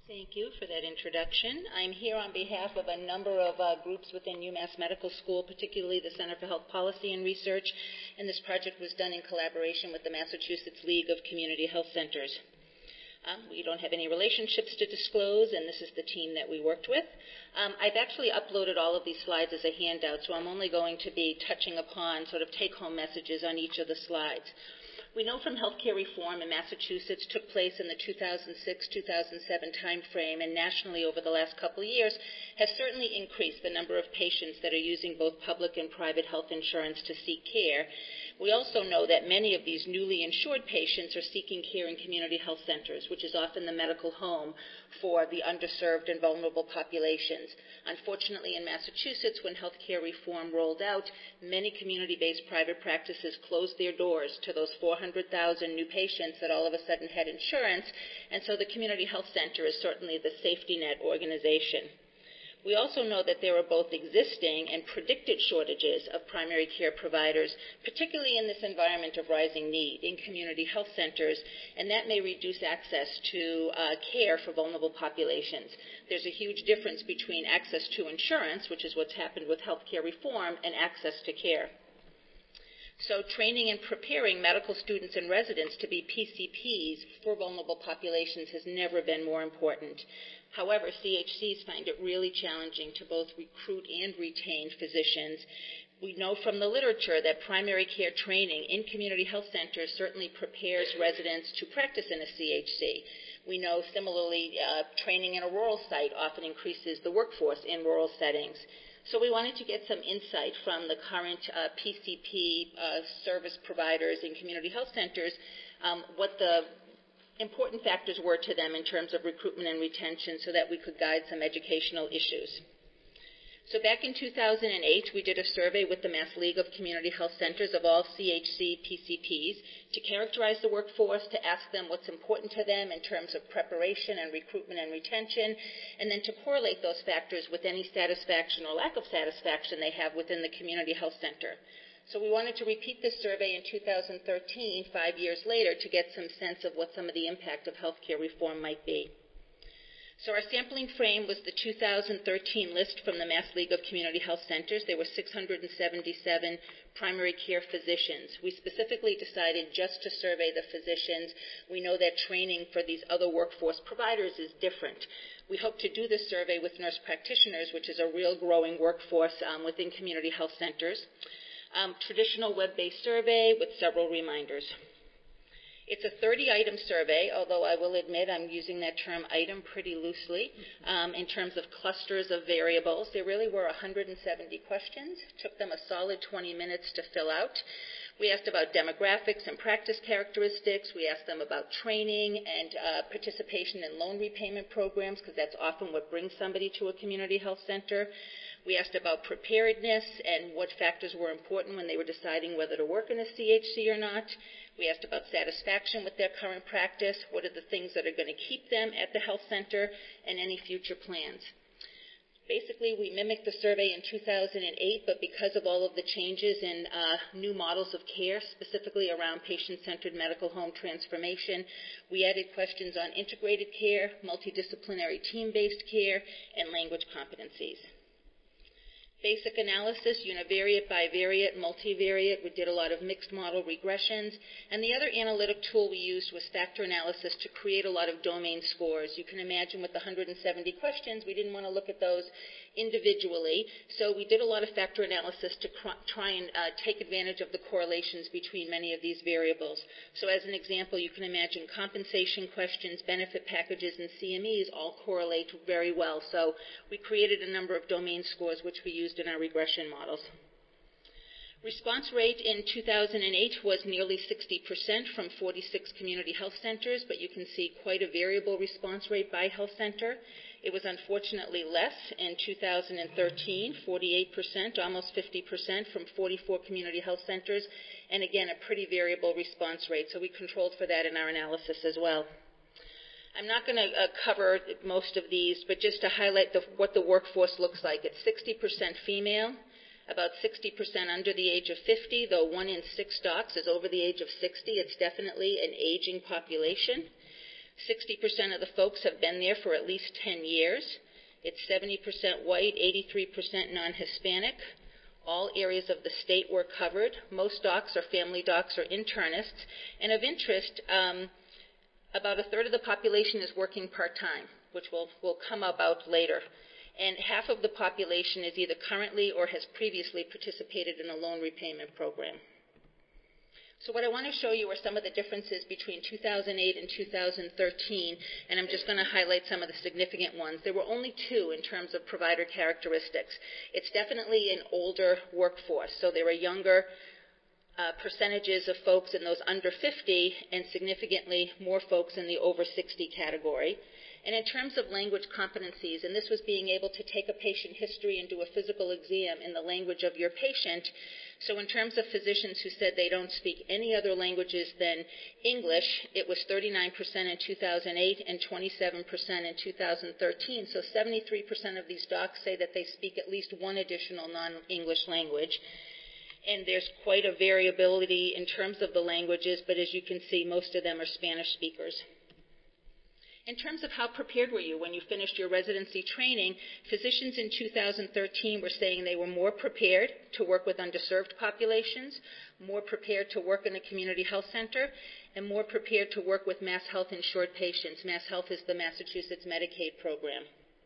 Thank you for that introduction. I'm here on behalf of a number of groups within UMass Medical School, particularly the Center for Health Policy and Research, and this project was done in collaboration with the Massachusetts League of Community Health Centers. We don't have any relationships to disclose, and this is the team that we worked with. I've actually uploaded all of these slides as a handout, so I'm only going to be touching upon sort of take-home messages on each of the slides. We know from healthcare reform in Massachusetts took place in the 2006-2007 timeframe, and nationally over the last couple of years has certainly increased the number of patients that are using both public and private health insurance to seek care. We also know that many of these newly insured patients are seeking care in community health centers, which is often the medical home for the underserved and vulnerable populations. Unfortunately, in Massachusetts, when healthcare reform rolled out, many community-based private practices closed their doors to those 400,000 new patients that all of a sudden had insurance, and so the community health center is certainly the safety net organization. We also know that there are both existing and predicted shortages of primary care providers, particularly in this environment of rising need in community health centers, and that may reduce access to care for vulnerable populations. There's a huge difference between access to insurance, which is what's happened with healthcare reform, and access to care. So training and preparing medical students and residents to be PCPs for vulnerable populations has never been more important. However, CHCs find it really challenging to both recruit and retain physicians. We know from the literature that primary care training in community health centers certainly prepares residents to practice in a CHC. We know similarly training in a rural site often increases the workforce in rural settings. So we wanted to get some insight from the current PCP service providers in community health centers, what the important factors were to them in terms of recruitment and retention so that we could guide some educational issues. So back in 2008, we did a survey with the Mass League of Community Health Centers of all CHC PCPs to characterize the workforce, to ask them what's important to them in terms of preparation and recruitment and retention, and then to correlate those factors with any satisfaction or lack of satisfaction they have within the community health center. So we wanted to repeat this survey in 2013, 5 years later, to get some sense of what some of the impact of healthcare reform might be. So our sampling frame was the 2013 list from the Mass League of Community Health Centers. There were 677 primary care physicians. We specifically decided just to survey the physicians. We know that training for these other workforce providers is different. We hope to do this survey with nurse practitioners, which is a real growing workforce within community health centers. Traditional web-based survey with several reminders. It's a 30-item survey, although I will admit I'm using that term item pretty loosely in terms of clusters of variables. There really were 170 questions. Took them a solid 20 minutes to fill out. We asked about demographics and practice characteristics. We asked them about training and participation in loan repayment programs, because that's often what brings somebody to a community health center. We asked about preparedness and what factors were important when they were deciding whether to work in a CHC or not. We asked about satisfaction with their current practice, what are the things that are going to keep them at the health center, and any future plans. Basically, we mimicked the survey in 2008, but because of all of the changes in new models of care, specifically around patient-centered medical home transformation, we added questions on integrated care, multidisciplinary team-based care, and language competencies. Basic analysis, univariate, bivariate, multivariate. We did a lot of mixed model regressions. And the other analytic tool we used was factor analysis to create a lot of domain scores. You can imagine with the 170 questions, we didn't want to look at those individually. So we did a lot of factor analysis to try and take advantage of the correlations between many of these variables. So as an example, you can imagine compensation questions, benefit packages, and CMEs all correlate very well. So we created a number of domain scores which we used in our regression models. Response rate in 2008 was nearly 60% from 46 community health centers, but you can see quite a variable response rate by health center. It was unfortunately less in 2013, 48%, almost 50% from 44 community health centers, and again, a pretty variable response rate, so we controlled for that in our analysis as well. I'm not going to cover most of these, but just to highlight what the workforce looks like. It's 60% female, about 60% under the age of 50, though 1 in 6 docs is over the age of 60. It's definitely an aging population. 60% of the folks have been there for at least 10 years. It's 70% white, 83% non-Hispanic. All areas of the state were covered. Most docs are family docs or internists. And of interest, about a third of the population is working part-time, which will come about later. And half of the population is either currently or has previously participated in a loan repayment program. So what I want to show you are some of the differences between 2008 and 2013, and I'm just going to highlight some of the significant ones. There were only two in terms of provider characteristics. It's definitely an older workforce, so there are younger percentages of folks in those under 50 and significantly more folks in the over 60 category. And in terms of language competencies, and this was being able to take a patient history and do a physical exam in the language of your patient. So in terms of physicians who said they don't speak any other languages than English, it was 39% in 2008 and 27% in 2013. So 73% of these docs say that they speak at least one additional non-English language. And there's quite a variability in terms of the languages, but as you can see, most of them are Spanish speakers. In terms of how prepared were you when you finished your residency training, physicians in 2013 were saying they were more prepared to work with underserved populations, more prepared to work in a community health center, and more prepared to work with Mass Health insured patients. Mass Health is the Massachusetts Medicaid program.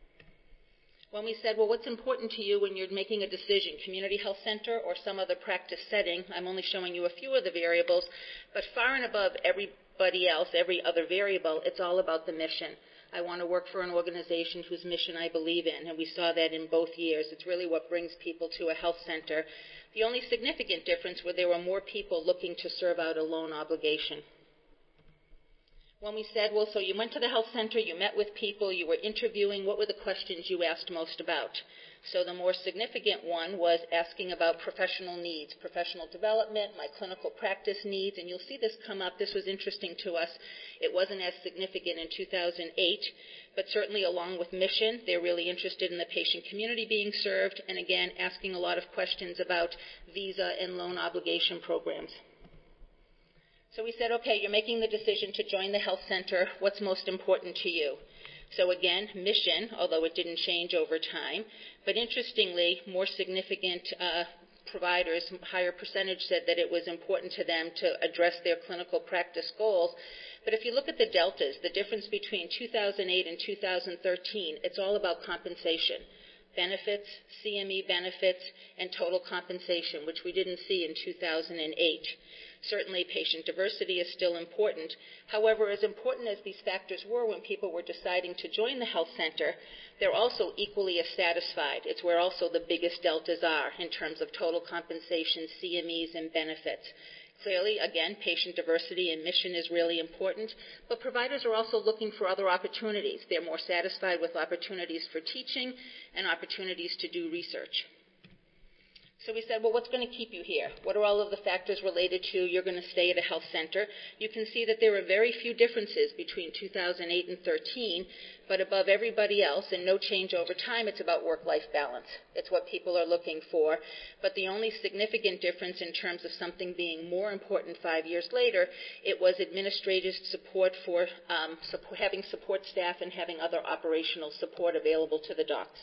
When we said, well, what's important to you when you're making a decision, community health center or some other practice setting, I'm only showing you a few of the variables, but far and above everybody else, every other variable, it's all about the mission. I want to work for an organization whose mission I believe in, and we saw that in both years. It's really what brings people to a health center. The only significant difference was there were more people looking to serve out a loan obligation. When we said, well, so you went to the health center, you met with people, you were interviewing, what were the questions you asked most about? So the more significant one was asking about professional needs, professional development, my clinical practice needs, and you'll see this come up. This was interesting to us. It wasn't as significant in 2008, but certainly along with mission, they're really interested in the patient community being served, and again, asking a lot of questions about visa and loan obligation programs. So we said, okay, you're making the decision to join the health center. What's most important to you? So again, mission, although it didn't change over time. But interestingly, more significant providers, higher percentage said that it was important to them to address their clinical practice goals. But if you look at the deltas, the difference between 2008 and 2013, it's all about compensation. Benefits, CME benefits, and total compensation, which we didn't see in 2008. Certainly, patient diversity is still important. However, as important as these factors were when people were deciding to join the health center, they're also equally as satisfied. It's where also the biggest deltas are in terms of total compensation, CMEs, and benefits. Clearly, again, patient diversity and mission is really important, but providers are also looking for other opportunities. They're more satisfied with opportunities for teaching and opportunities to do research. So we said, well, what's going to keep you here? What are all of the factors related to you're going to stay at a health center? You can see that there are very few differences between 2008 and 2013, but above everybody else, and no change over time, it's about work-life balance. It's what people are looking for. But the only significant difference in terms of something being more important 5 years later, it was administrative support for having support staff and having other operational support available to the docs.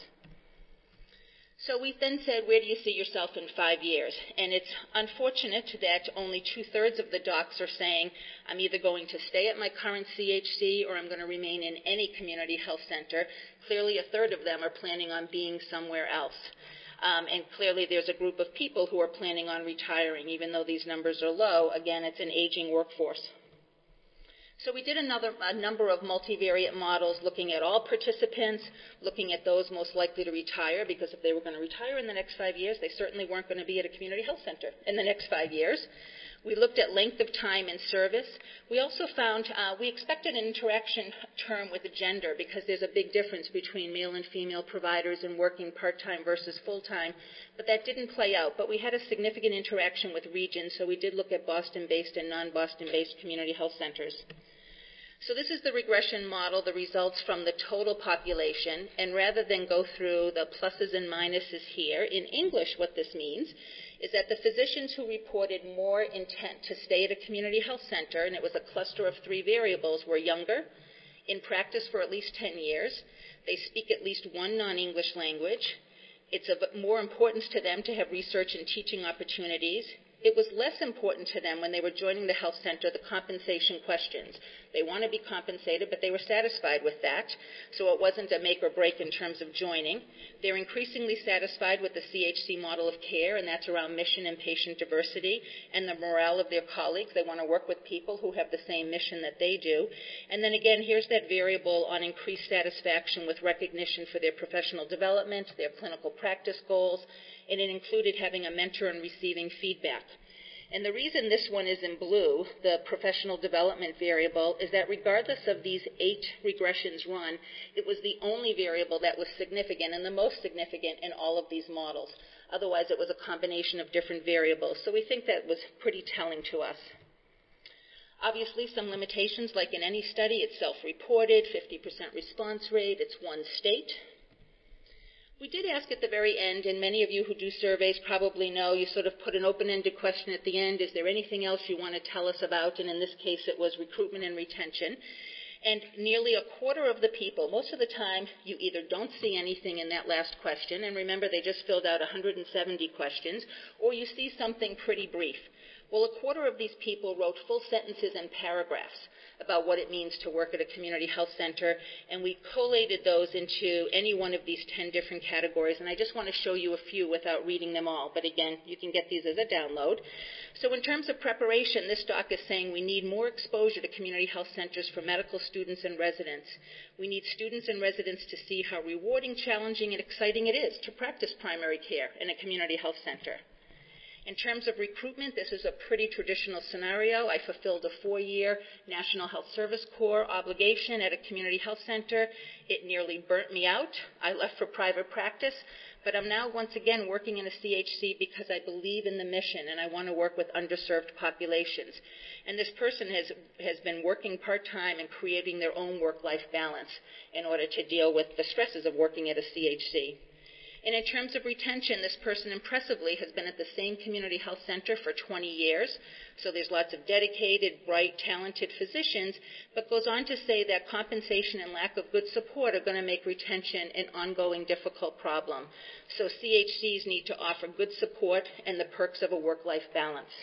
So we then said, where do you see yourself in 5 years? And it's unfortunate that only 2/3 of the docs are saying, I'm either going to stay at my current CHC or I'm going to remain in any community health center. Clearly, 1/3 of them are planning on being somewhere else. And clearly, there's a group of people who are planning on retiring, even though these numbers are low. Again, it's an aging workforce. So we did a number of multivariate models looking at all participants, looking at those most likely to retire, because if they were going to retire in the next 5 years, they certainly weren't going to be at a community health center in the next 5 years. We looked at length of time in service. We also found we expected an interaction term with gender because there's a big difference between male and female providers in working part-time versus full-time, but that didn't play out. But we had a significant interaction with regions, so we did look at Boston-based and non-Boston-based community health centers. So this is the regression model, the results from the total population, and rather than go through the pluses and minuses here, in English what this means is that the physicians who reported more intent to stay at a community health center, and it was a cluster of 3 variables, were younger, in practice for at least 10 years. They speak at least one non-English language. It's of more importance to them to have research and teaching opportunities. It was less important to them when they were joining the health center, the compensation questions. They want to be compensated, but they were satisfied with that, so it wasn't a make or break in terms of joining. They're increasingly satisfied with the CHC model of care, and that's around mission and patient diversity and the morale of their colleagues. They want to work with people who have the same mission that they do. And then again, here's that variable on increased satisfaction with recognition for their professional development, their clinical practice goals, and it included having a mentor and receiving feedback. And the reason this one is in blue, the professional development variable, is that regardless of these 8 regressions run, it was the only variable that was significant and the most significant in all of these models. Otherwise, it was a combination of different variables. So we think that was pretty telling to us. Obviously, some limitations, like in any study, it's self-reported, 50% response rate, it's one state. We did ask at the very end, and many of you who do surveys probably know, you sort of put an open-ended question at the end, is there anything else you want to tell us about? And in this case, it was recruitment and retention. And nearly a quarter of the people, most of the time, you either don't see anything in that last question, and remember they just filled out 170 questions, or you see something pretty brief. Well, a quarter of these people wrote full sentences and paragraphs about what it means to work at a community health center, and we collated those into any one of these 10 different categories, and I just want to show you a few without reading them all, but again, you can get these as a download. So in terms of preparation, this doc is saying we need more exposure to community health centers for medical students and residents. We need students and residents to see how rewarding, challenging, and exciting it is to practice primary care in a community health center. In terms of recruitment, this is a pretty traditional scenario. I fulfilled a 4-year National Health Service Corps obligation at a community health center. It nearly burnt me out. I left for private practice, but I'm now once again working in a CHC because I believe in the mission and I want to work with underserved populations. And this person has been working part-time and creating their own work-life balance in order to deal with the stresses of working at a CHC. And in terms of retention, this person impressively has been at the same community health center for 20 years. So there's lots of dedicated, bright, talented physicians, but goes on to say that compensation and lack of good support are going to make retention an ongoing difficult problem. So CHCs need to offer good support and the perks of a work-life balance.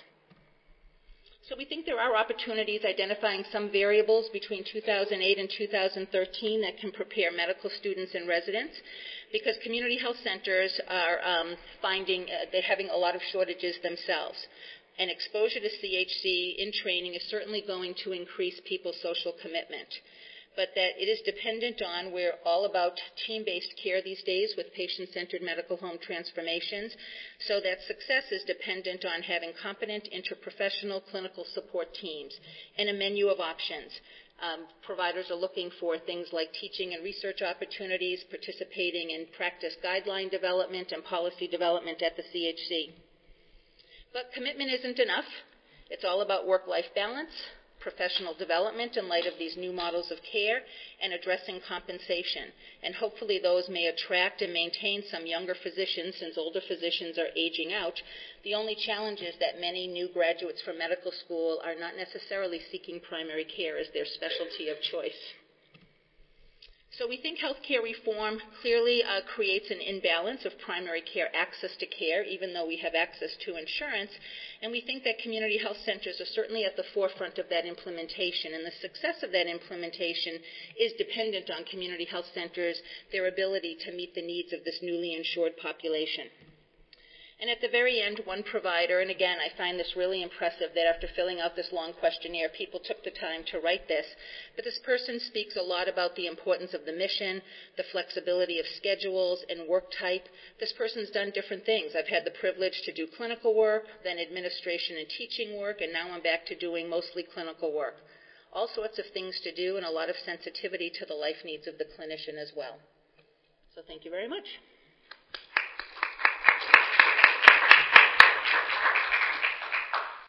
So we think there are opportunities identifying some variables between 2008 and 2013 that can prepare medical students and residents, because community health centers are finding they're having a lot of shortages themselves. And exposure to CHC in training is certainly going to increase people's social commitment. But that it is dependent on, we're all about team-based care these days with patient-centered medical home transformations, so that success is dependent on having competent interprofessional clinical support teams and a menu of options. Providers are looking for things like teaching and research opportunities, participating in practice guideline development and policy development at the CHC. But commitment isn't enough. It's all about work-life balance, professional development in light of these new models of care, and addressing compensation. And hopefully those may attract and maintain some younger physicians, since older physicians are aging out. The only challenge is that many new graduates from medical school are not necessarily seeking primary care as their specialty of choice. So we think healthcare reform clearly creates an imbalance of primary care access to care, even though we have access to insurance. And we think that community health centers are certainly at the forefront of that implementation. And the success of that implementation is dependent on community health centers, their ability to meet the needs of this newly insured population. And at the very end, one provider, and again, I find this really impressive that after filling out this long questionnaire, people took the time to write this, but this person speaks a lot about the importance of the mission, the flexibility of schedules and work type. This person's done different things. I've had the privilege to do clinical work, then administration and teaching work, and now I'm back to doing mostly clinical work. All sorts of things to do and a lot of sensitivity to the life needs of the clinician as well. So thank you very much.